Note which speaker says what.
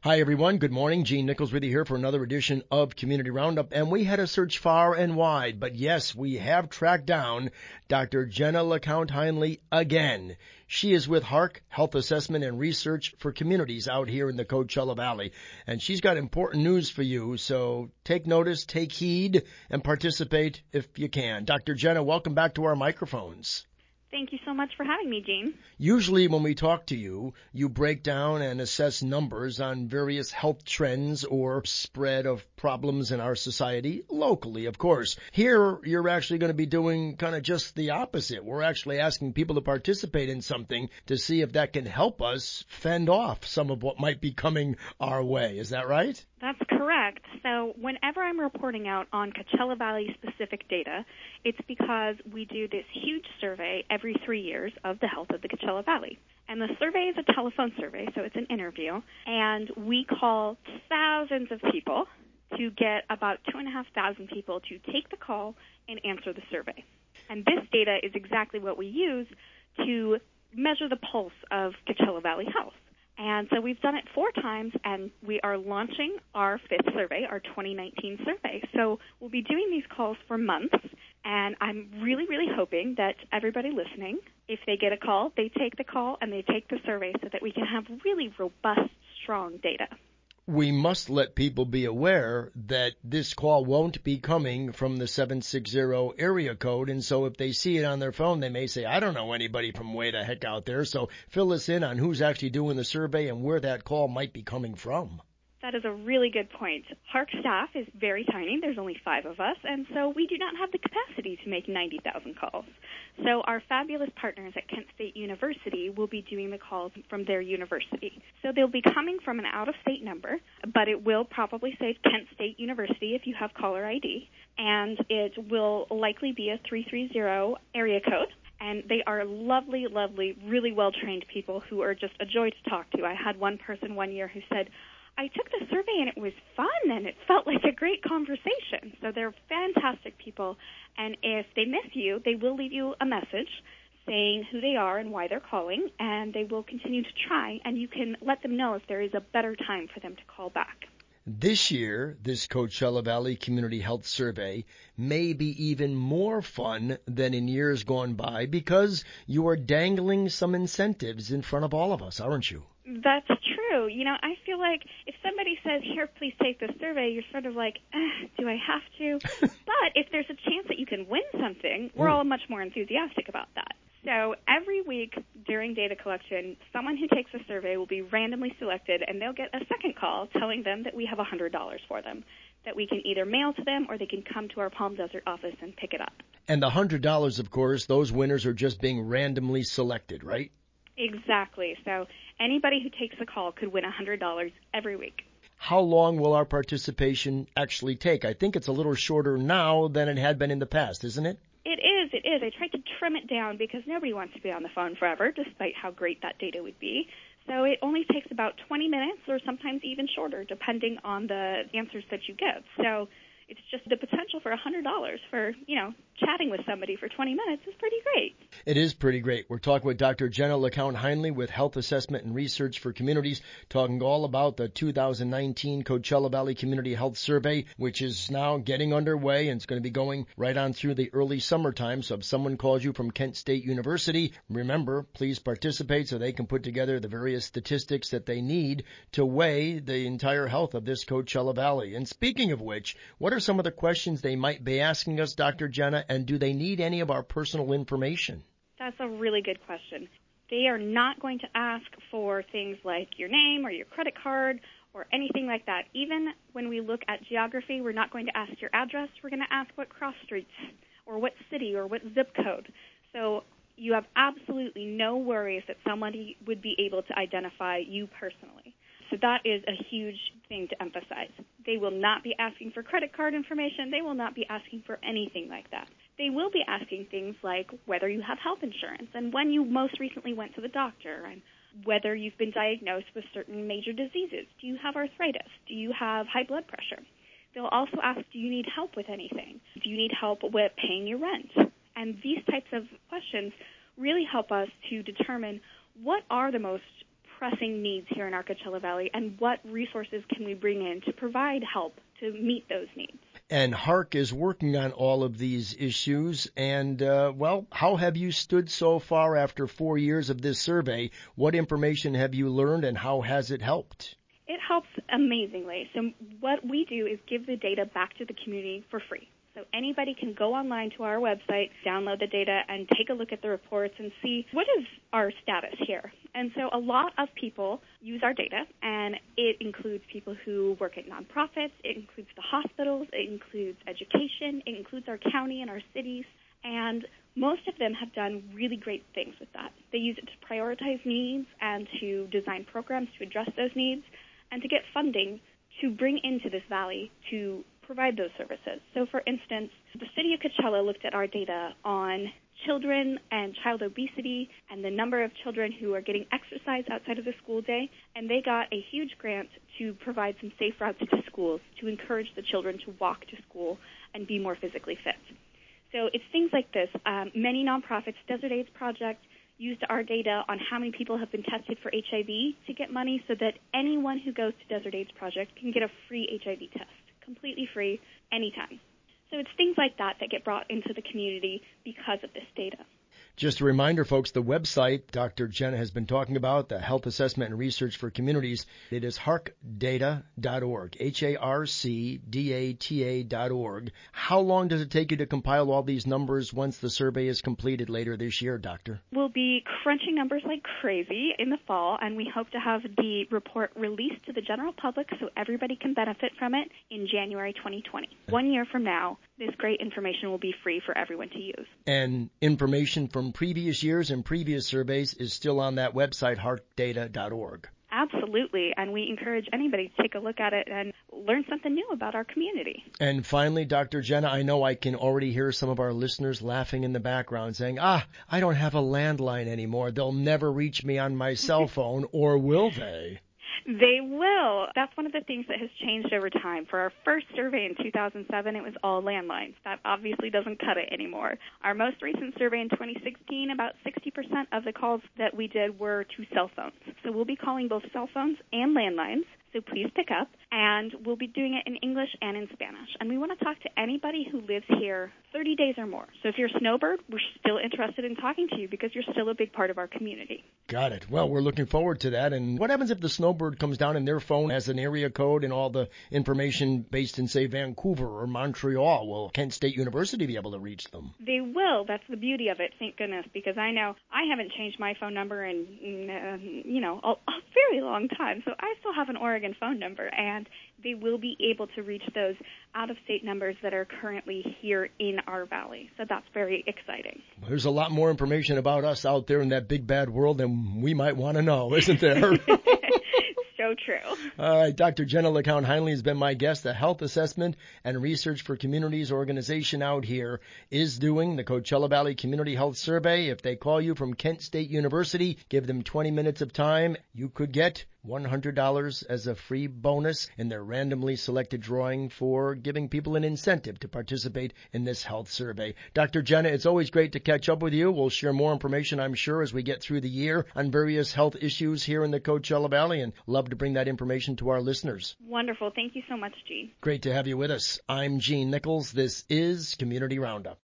Speaker 1: Hi, everyone. Good morning. Gene Nichols with you here for another edition of Community Roundup. And we had to search far and wide. But yes, we have tracked down Dr. Jenna LeCount-Heinle again. She is with HARC, Health Assessment and Research for Communities out here in the Coachella Valley. And she's got important news for you. So take notice, take heed, and participate if you can. Dr. Jenna, welcome back to our microphones.
Speaker 2: Thank you so much for having me, Gene.
Speaker 1: Usually when we talk to you, you break down and assess numbers on various health trends or spread of problems in our society, locally, of course. Here, you're actually going to be doing kind of just the opposite. We're actually asking people to participate in something to see if that can help us fend off some of what might be coming our way. Is that right?
Speaker 2: That's correct. So whenever I'm reporting out on Coachella Valley specific data, it's because we do this huge survey every 3 years of the health of the Coachella Valley. And the survey is a telephone survey, so it's an interview. And we call thousands of people to get about 2,500 people to take the call and answer the survey. And this data is exactly what we use to measure the pulse of Coachella Valley health. And so we've done it 4 times, and we are launching our 5th survey, our 2019 survey. So we'll be doing these calls for months, and I'm really, really hoping that everybody listening, if they get a call, they take the call and they take the survey so that we can have really robust, strong data.
Speaker 1: We must let people be aware that this call won't be coming from the 760 area code, and so if they see it on their phone, they may say, I don't know anybody from way the heck out there, so fill us in on who's actually doing the survey and where that call might be coming from.
Speaker 2: That is a really good point. HARC staff is very tiny. There's only 5 of us, and so we do not have the capacity to make 90,000 calls. So our fabulous partners at Kent State University will be doing the calls from their university. So they'll be coming from an out-of-state number, but it will probably say Kent State University if you have caller ID, and it will likely be a 330 area code. And they are lovely, lovely, really well-trained people who are just a joy to talk to. I had one person one year who said, I took the survey and it was fun and it felt like a great conversation. So they're fantastic people. And if they miss you, they will leave you a message saying who they are and why they're calling, and they will continue to try. And you can let them know if there is a better time for them to call back.
Speaker 1: This year, this Coachella Valley Community Health Survey may be even more fun than in years gone by because you are dangling some incentives in front of all of us, aren't you?
Speaker 2: That's true. You know, I feel like if somebody says, here, please take this survey, you're sort of like, do I have to? But if there's a chance that you can win something, we're all much more enthusiastic about that. So every week during data collection, someone who takes a survey will be randomly selected, and they'll get a second call telling them that we have $100 for them, that we can either mail to them or they can come to our Palm Desert office and pick it up.
Speaker 1: And the $100, of course, those winners are just being randomly selected, right?
Speaker 2: Exactly. So anybody who takes a call could win $100 every week.
Speaker 1: How long will our participation actually take? I think it's a little shorter now than it had been in the past, isn't it?
Speaker 2: It is. I tried to trim it down because nobody wants to be on the phone forever, despite how great that data would be. So it only takes about 20 minutes or sometimes even shorter, depending on the answers that you give. So it's just the potential for $100 for, chatting with somebody for 20 minutes is pretty great.
Speaker 1: It is pretty great. We're talking with Dr. Jenna LeCount-Heinle with Health Assessment and Research for Communities, talking all about the 2019 Coachella Valley Community Health Survey, which is now getting underway and it's going to be going right on through the early summertime. So if someone calls you from Kent State University, remember, please participate so they can put together the various statistics that they need to weigh the entire health of this Coachella Valley. And speaking of which, what are some of the questions they might be asking us, Dr. Jenna, and do they need any of our personal information?
Speaker 2: That's a really good question. They are not going to ask for things like your name or your credit card or anything like that. Even when we look at geography, we're not going to ask your address. We're going to ask what cross streets or what city or what zip code. So you have absolutely no worries that somebody would be able to identify you personally. So that is a huge thing to emphasize. They will not be asking for credit card information. They will not be asking for anything like that. They will be asking things like whether you have health insurance and when you most recently went to the doctor and whether you've been diagnosed with certain major diseases. Do you have arthritis? Do you have high blood pressure? They'll also ask, do you need help with anything? Do you need help with paying your rent? And these types of questions really help us to determine what are the most pressing needs here in our Coachella Valley and what resources can we bring in to provide help to meet those needs.
Speaker 1: And HARC is working on all of these issues. And, how have you stood so far after 4 years of this survey? What information have you learned and how has it helped?
Speaker 2: It helps amazingly. So what we do is give the data back to the community for free. So anybody can go online to our website, download the data, and take a look at the reports and see what is our status here. And so a lot of people use our data, and it includes people who work at nonprofits, it includes the hospitals, it includes education, it includes our county and our cities, and most of them have done really great things with that. They use it to prioritize needs and to design programs to address those needs and to get funding to bring into this valley to provide those services. So, for instance, the city of Coachella looked at our data on children and child obesity and the number of children who are getting exercise outside of the school day, and they got a huge grant to provide some safe routes to schools to encourage the children to walk to school and be more physically fit. So it's things like this. Many nonprofits, Desert AIDS Project, used our data on how many people have been tested for HIV to get money so that anyone who goes to Desert AIDS Project can get a free HIV test, completely free, anytime. So it's things like that that get brought into the community because of this data.
Speaker 1: Just a reminder, folks, the website Dr. Jenna has been talking about, the Health Assessment and Research for Communities, it is harcdata.org, harcdata.org. How long does it take you to compile all these numbers once the survey is completed later this year, Doctor?
Speaker 2: We'll be crunching numbers like crazy in the fall, and we hope to have the report released to the general public so everybody can benefit from it in January 2020. 1 year from now, this great information will be free for everyone to use.
Speaker 1: And information from previous years and previous surveys is still on that website, harcdata.org.
Speaker 2: Absolutely, and we encourage anybody to take a look at it and learn something new about our community.
Speaker 1: And finally, Dr. Jenna, I know I can already hear some of our listeners laughing in the background saying, I don't have a landline anymore. They'll never reach me on my cell phone, or will they?
Speaker 2: They will. That's one of the things that has changed over time. For our first survey in 2007, it was all landlines. That obviously doesn't cut it anymore. Our most recent survey in 2016, about 60% of the calls that we did were to cell phones. So we'll be calling both cell phones and landlines. So please pick up, and we'll be doing it in English and in Spanish. And we want to talk to anybody who lives here 30 days or more. So if you're a snowbird, we're still interested in talking to you because you're still a big part of our community.
Speaker 1: Got it. Well, we're looking forward to that. And what happens if the snowbird comes down and their phone has an area code and all the information based in, say, Vancouver or Montreal? Will Kent State University be able to reach them?
Speaker 2: They will. That's the beauty of it, thank goodness, because I know I haven't changed my phone number in, a very long time. So I still have an Oregon phone number, and they will be able to reach those out-of-state numbers that are currently here in our valley. So that's very exciting.
Speaker 1: There's a lot more information about us out there in that big bad world than we might want to know, isn't there?
Speaker 2: So true.
Speaker 1: All right, Dr. Jenna LeCount-Heinley has been my guest. The Health Assessment and Research for Communities organization out here is doing the Coachella Valley Community Health Survey. If they call you from Kent State University, give them 20 minutes of time, you could get $100 as a free bonus in their randomly selected drawing for giving people an incentive to participate in this health survey. Dr. Jenna, it's always great to catch up with you. We'll share more information, I'm sure, as we get through the year on various health issues here in the Coachella Valley, and love to bring that information to our listeners.
Speaker 2: Wonderful. Thank you so much, Gene.
Speaker 1: Great to have you with us. I'm Gene Nichols. This is Community Roundup.